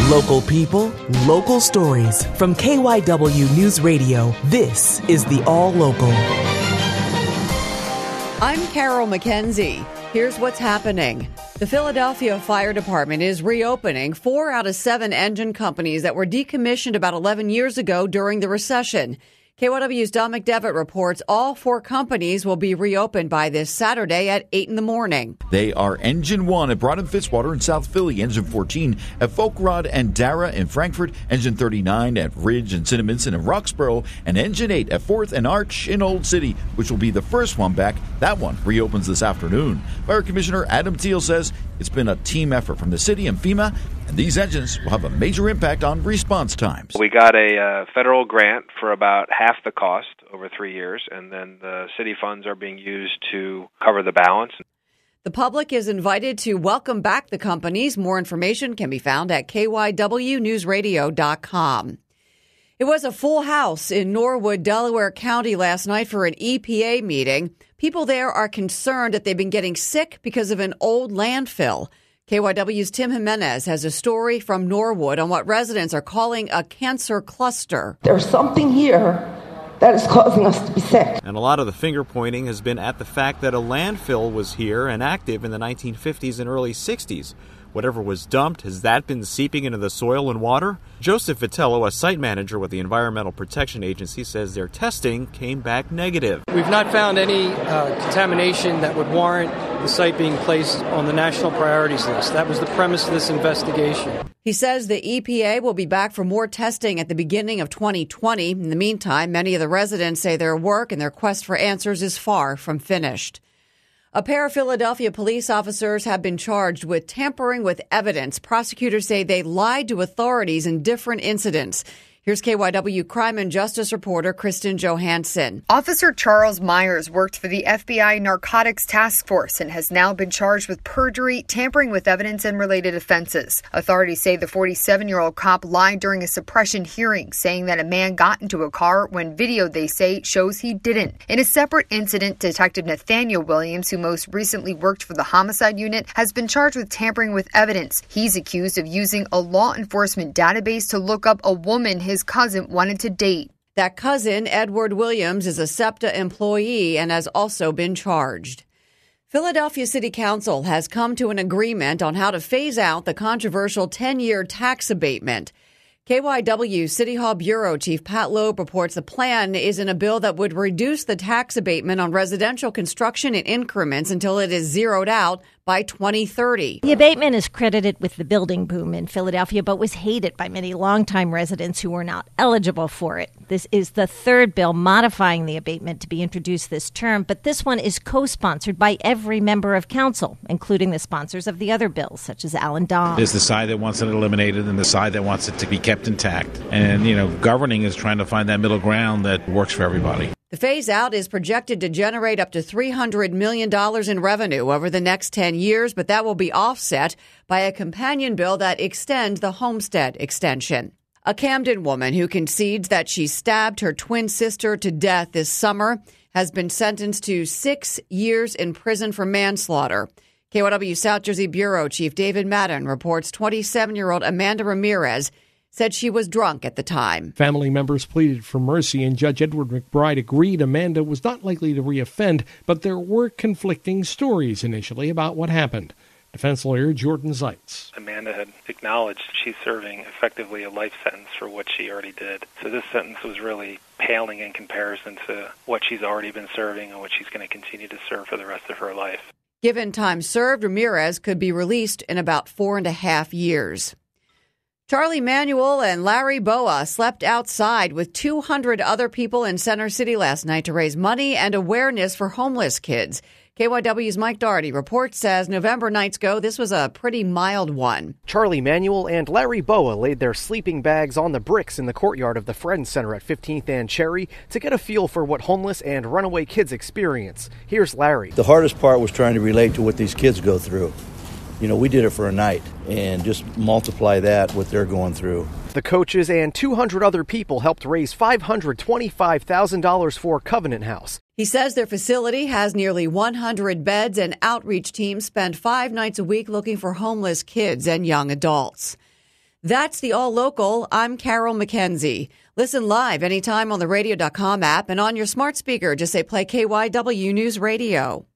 Local people, local stories. From KYW News Radio, this is the All Local. I'm Carol McKenzie. Here's what's happening. The Philadelphia Fire Department is reopening 4 out of 7 engine companies that were decommissioned about 11 years ago during the recession. KYW's Don McDevitt reports all 4 companies will be reopened by this Saturday at 8 in the morning. They are Engine 1 at Broad and Fitzwater in South Philly, Engine 14 at Folkrod and Dara in Frankfort, Engine 39 at Ridge and Cinnaminson in Roxborough, and Engine 8 at 4th and Arch in Old City, which will be the first one back. That one reopens this afternoon. Fire Commissioner Adam Thiel says it's been a team effort from the city and FEMA, and these engines will have a major impact on response times. We got a federal grant for about half the cost over 3 years, and then the city funds are being used to cover the balance. The public is invited to welcome back the companies. More information can be found at kywnewsradio.com. It was a full house in Norwood, Delaware County last night for an EPA meeting. People there are concerned that they've been getting sick because of an old landfill. KYW's Tim Jimenez has a story from Norwood on what residents are calling a cancer cluster. There's something here that is causing us to be sick. And a lot of the finger pointing has been at the fact that a landfill was here and active in the 1950s and early 60s. Whatever was dumped, has that been seeping into the soil and water? Joseph Vitello, a site manager with the Environmental Protection Agency, says their testing came back negative. We've not found any contamination that would warrant the site being placed on the national priorities list. That was the premise of this investigation. He says the EPA will be back for more testing at the beginning of 2020. In the meantime, many of the residents say their work and their quest for answers is far from finished. A pair of Philadelphia police officers have been charged with tampering with evidence. Prosecutors say they lied to authorities in different incidents. Here's KYW crime and justice reporter Kristen Johansson. Officer Charles Myers worked for the FBI Narcotics Task Force and has now been charged with perjury, tampering with evidence, and related offenses. Authorities say the 47-year-old cop lied during a suppression hearing, saying that a man got into a car when video, they say, shows he didn't. In a separate incident, Detective Nathaniel Williams, who most recently worked for the homicide unit, has been charged with tampering with evidence. He's accused of using a law enforcement database to look up a woman his cousin wanted to date. That cousin, Edward Williams, is a SEPTA employee and has also been charged. Philadelphia City Council has come to an agreement on how to phase out the controversial 10-year tax abatement. KYW City Hall Bureau Chief Pat Loeb reports the plan is in a bill that would reduce the tax abatement on residential construction in increments until it is zeroed out by 2030. The abatement is credited with the building boom in Philadelphia, but was hated by many longtime residents who were not eligible for it. This is the third bill modifying the abatement to be introduced this term, but this one is co-sponsored by every member of council, including the sponsors of the other bills, such as Alan Dom. There's the side that wants it eliminated and the side that wants it to be kept intact. And, governing is trying to find that middle ground that works for everybody. The phase-out is projected to generate up to $300 million in revenue over the next 10 years, but that will be offset by a companion bill that extends the homestead extension. A Camden woman who concedes that she stabbed her twin sister to death this summer has been sentenced to 6 years in prison for manslaughter. KYW South Jersey Bureau Chief David Madden reports 27-year-old Amanda Ramirez said she was drunk at the time. Family members pleaded for mercy, and Judge Edward McBride agreed Amanda was not likely to reoffend, but there were conflicting stories initially about what happened. Defense lawyer Jordan Zeitz. Amanda had acknowledged she's serving effectively a life sentence for what she already did. So this sentence was really paling in comparison to what she's already been serving and what she's going to continue to serve for the rest of her life. Given time served, Ramirez could be released in about 4.5 years. Charlie Manuel and Larry Boa slept outside with 200 other people in Center City last night to raise money and awareness for homeless kids. KYW's Mike Doherty reports as November nights go, this was a pretty mild one. Charlie Manuel and Larry Boa laid their sleeping bags on the bricks in the courtyard of the Friends Center at 15th and Cherry to get a feel for what homeless and runaway kids experience. Here's Larry. The hardest part was trying to relate to what these kids go through. We did it for a night, and just multiply that, what they're going through. The coaches and 200 other people helped raise $525,000 for Covenant House. He says their facility has nearly 100 beds, and outreach teams spend 5 nights a week looking for homeless kids and young adults. That's the All Local. I'm Carol McKenzie. Listen live anytime on the radio.com app and on your smart speaker. Just say play KYW News Radio.